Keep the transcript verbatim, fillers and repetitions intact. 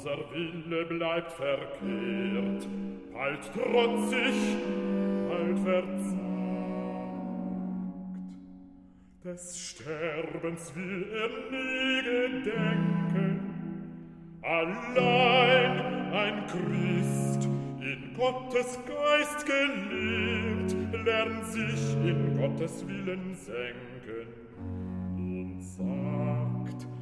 unser Wille bleibt verkehrt, bald trotzig, bald verzagt. Des Sterbens will er nie gedenken, allein ein Christ, in Gottes Geist gelehrt, lernt sich in Gottes Willen senken und sagt,